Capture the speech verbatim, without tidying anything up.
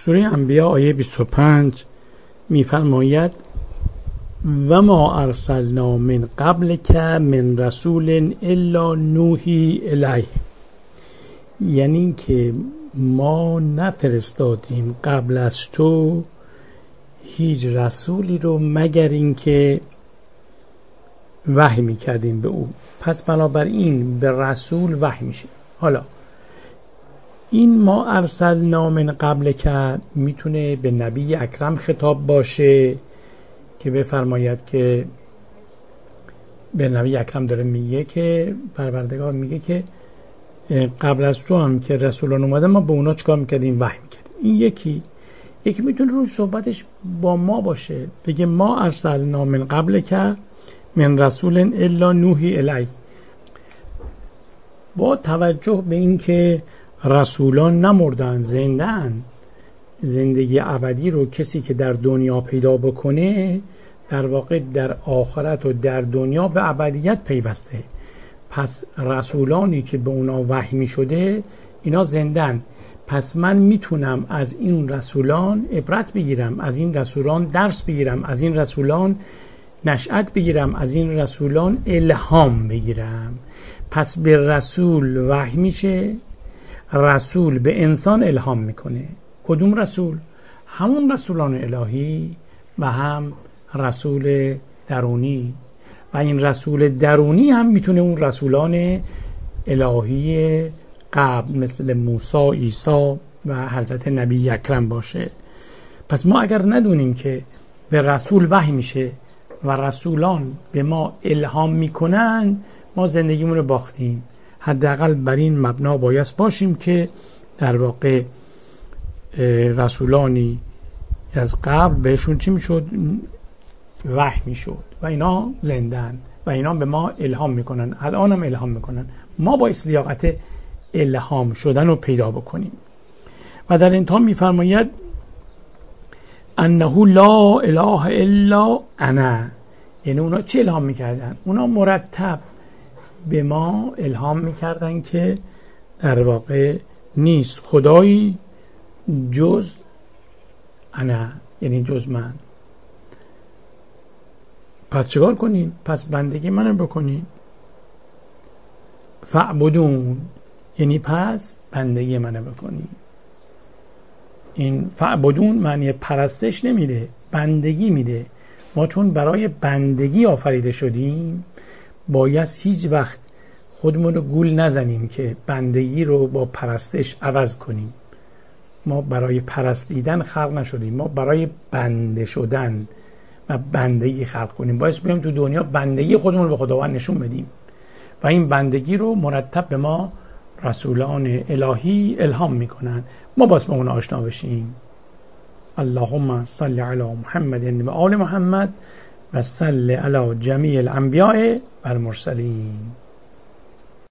سوره انبیاء آیه بیست و پنج می‌فرماید و ما ارسلنا من قبلک من رسول الا نوحی الیه، یعنی که ما نفرستادیم قبل از تو هیچ رسولی رو مگر اینکه وحی میکردیم به او. پس بنابراین به رسول وحی میشه. حالا این ما ارسلنا من قبلک میتونه به نبی اکرم خطاب باشه که بفرماید که به نبی اکرم داره میگه که پروردگار میگه که قبل از تو هم که رسولان اومده ما به اونا چیکار میکردیم؟ وحی میکردیم. این یکی یکی میتونه روی صحبتش با ما باشه، بگه ما ارسلنا من قبلک من رسول الا نوحی الی، با توجه به این که رسولان نمردن، زنده‌اند. زندگی ابدی رو کسی که در دنیا پیدا بکنه در واقع در آخرت و در دنیا به ابدیت پیوسته. پس رسولانی که به اونا وحی می شده اینا زنده‌اند. پس من میتونم از این رسولان عبرت بگیرم، از این رسولان درس بگیرم، از این رسولان نشأت بگیرم، از این رسولان الهام بگیرم. پس به رسول وحی میشه، رسول به انسان الهام میکنه. کدوم رسول؟ همون رسولان الهی و هم رسول درونی، و این رسول درونی هم میتونه اون رسولان الهی قبل مثل موسی، عیسی و حضرت نبی اکرم باشه. پس ما اگر ندونیم که به رسول وحی میشه و رسولان به ما الهام میکنن، ما زندگیمون رو باختیم. حداقل بر این مبنا باید باشیم که در واقع رسولانی از قبل بهشون چی میشد؟ وحی میشد و اینا زندن و اینا به ما الهام میکنن، الان هم الهام میکنن. ما باید لیاقت الهام شدن رو پیدا بکنیم. و در انتها میفرماید انه لا اله الا انا، یعنی اونا چه الهام میکردن؟ اونا مرتب به ما الهام میکردن که در واقع نیست خدایی جز انا، یعنی جز من. پس چیکار کنین؟ پس بندگی منو بکنین. فعبدون، یعنی پس بندگی منو بکنین. این فعبدون معنی پرستش نمیده، بندگی میده. ما چون برای بندگی آفریده شدیم باید هیچ وقت خودمون رو گول نزنیم که بندگی رو با پرستش عوض کنیم. ما برای پرستیدن خلق نشدیم، ما برای بنده شدن و بندگی خلق کنیم. باید بیایم تو دنیا بندگی خودمون رو به خداوند نشون بدیم و این بندگی رو مرتب به ما رسولان الهی الهام میکنن. ما باید با اون آشنا بشیم. اللهم صل علی محمد و آل محمد و صل علی جمیع الانبیاء و المرسلین.